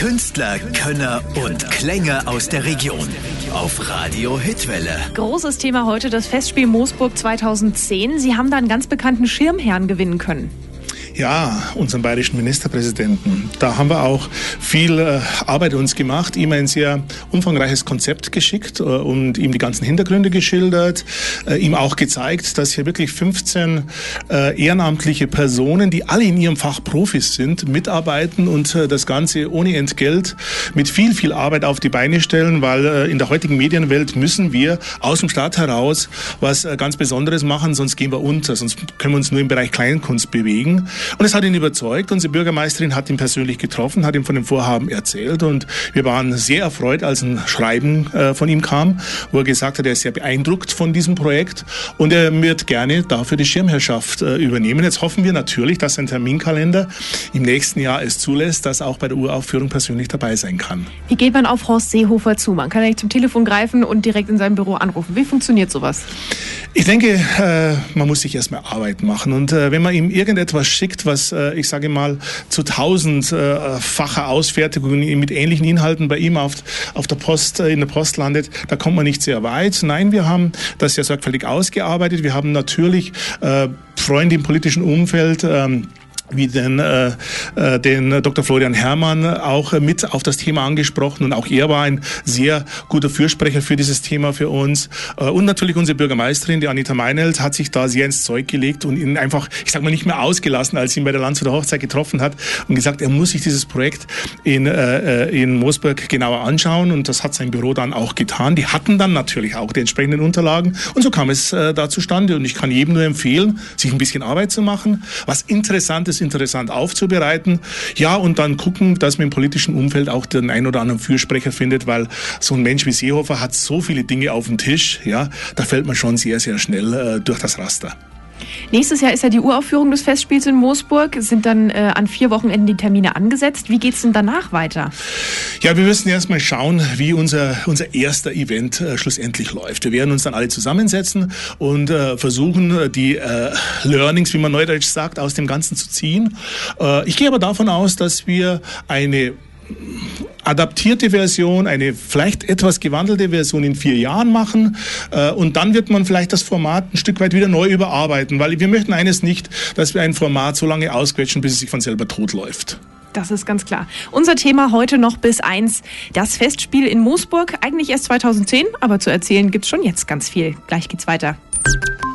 Künstler, Könner und Klänge aus der Region auf Radio Hittwelle. Großes Thema heute, das Festspiel Moosburg 2010. Sie haben da einen ganz bekannten Schirmherrn gewinnen können. Ja, unseren bayerischen Ministerpräsidenten. Da haben wir auch viel Arbeit uns gemacht, ihm ein sehr umfangreiches Konzept geschickt und ihm die ganzen Hintergründe geschildert, ihm auch gezeigt, dass hier wirklich 15 ehrenamtliche Personen, die alle in ihrem Fach Profis sind, mitarbeiten und das Ganze ohne Entgelt mit viel Arbeit auf die Beine stellen, weil in der heutigen Medienwelt müssen wir aus dem Staat heraus was ganz Besonderes machen, sonst gehen wir unter, sonst können wir uns nur im Bereich Kleinkunst bewegen. Und es hat ihn überzeugt. Unsere Bürgermeisterin hat ihn persönlich getroffen, hat ihm von dem Vorhaben erzählt und wir waren sehr erfreut, als ein Schreiben von ihm kam, wo er gesagt hat, er ist sehr beeindruckt von diesem Projekt und er wird gerne dafür die Schirmherrschaft übernehmen. Jetzt hoffen wir natürlich, dass sein Terminkalender im nächsten Jahr es zulässt, dass er auch bei der Uraufführung persönlich dabei sein kann. Wie geht man auf Horst Seehofer zu? Man kann ja nicht zum Telefon greifen und direkt in seinem Büro anrufen. Wie funktioniert sowas? Ich denke, man muss sich erstmal Arbeit machen und wenn man ihm irgendetwas schickt, was, ich sage mal, zu 1000-facher Ausfertigung mit ähnlichen Inhalten bei ihm auf der Post, in der Post landet, da kommt man nicht sehr weit. Nein, wir haben das sehr sorgfältig ausgearbeitet. Wir haben natürlich Freunde im politischen Umfeld, wie den Dr. Florian Herrmann auch mit auf das Thema angesprochen und auch er war ein sehr guter Fürsprecher für dieses Thema für uns. Und natürlich unsere Bürgermeisterin, die Anita Meinelt, hat sich da sehr ins Zeug gelegt und ihn einfach, ich sag mal, nicht mehr ausgelassen, als sie ihn bei der Landshuter Hochzeit getroffen hat und gesagt, er muss sich dieses Projekt in Moosburg genauer anschauen und das hat sein Büro dann auch getan. Die hatten dann natürlich auch die entsprechenden Unterlagen und so kam es da zustande und ich kann jedem nur empfehlen, sich ein bisschen Arbeit zu machen, was interessant aufzubereiten. Ja, und dann gucken, dass man im politischen Umfeld auch den ein oder anderen Fürsprecher findet, weil so ein Mensch wie Seehofer hat so viele Dinge auf dem Tisch, ja, da fällt man schon sehr schnell durch das Raster. Nächstes Jahr ist ja die Uraufführung des Festspiels in Moosburg. Es sind dann an 4 Wochenenden die Termine angesetzt. Wie geht's denn danach weiter? Ja, wir müssen erst mal schauen, wie unser erster Event schlussendlich läuft. Wir werden uns dann alle zusammensetzen und versuchen, die Learnings, wie man neudeutsch sagt, aus dem Ganzen zu ziehen. Ich gehe aber davon aus, dass wir eine adaptierte Version, eine vielleicht etwas gewandelte Version in 4 Jahren machen und dann wird man vielleicht das Format ein Stück weit wieder neu überarbeiten, weil wir möchten eines nicht, dass wir ein Format so lange ausquetschen, bis es sich von selber totläuft. Das ist ganz klar. Unser Thema heute noch bis 1, das Festspiel in Moosburg, eigentlich erst 2010, aber zu erzählen gibt's schon jetzt ganz viel. Gleich geht's weiter.